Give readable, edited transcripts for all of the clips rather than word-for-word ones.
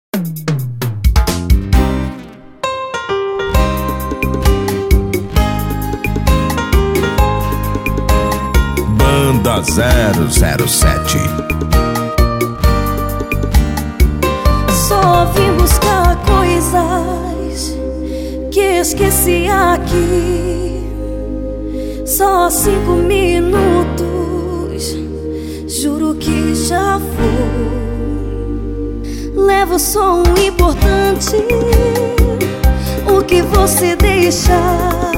Banda 007. Só vim buscar coisas que esqueci aqui. Só 5 minutos, juro que já vou. Levo só um importante, o que você deixar.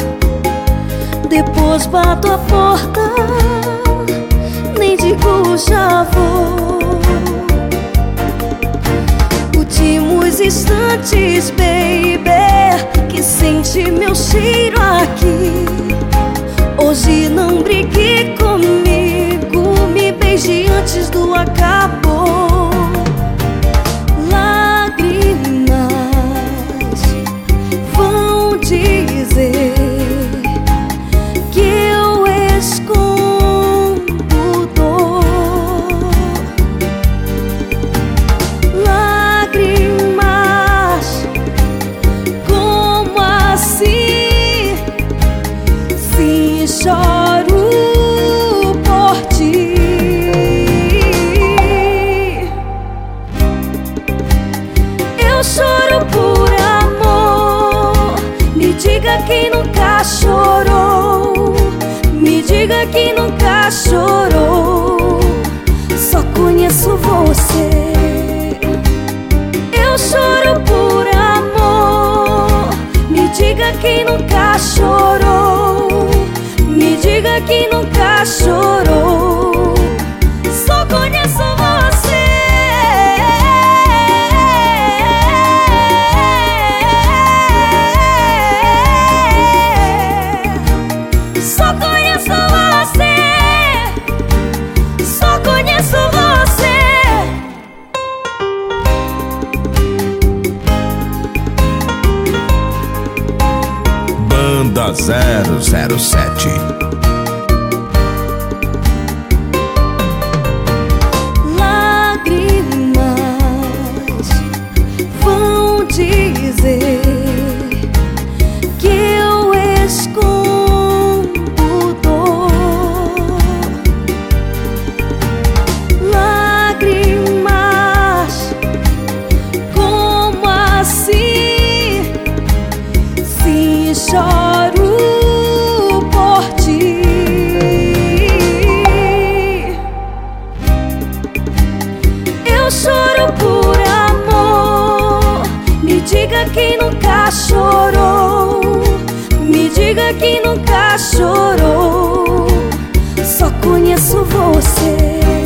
Depois bato a porta, nem digo já vou. Últimos instantes, baby, que sente meu cheiro aqui. Hoje não brigue comigo, me beije antes do acabou. Lágrimas vão dizer que eu escondo dor. Lágrimas, como assim? Sim, choro por ti. Eu choro por amor. Me diga quem nunca chorou. Me diga quem nunca chorou. Só conheço você. Eu choro por amor. Me diga quem nunca chorou. Me diga quem nunca chorou. Só conheço você. Só conheço você. Só conheço você. Banda 007. Lágrimas vão dizer que eu escondo dor. Lágrimas, como assim? Sim, choro por ti. Eu choro por amor. Me diga quem nunca chorou. Me diga quem nunca chorou. Só conheço você.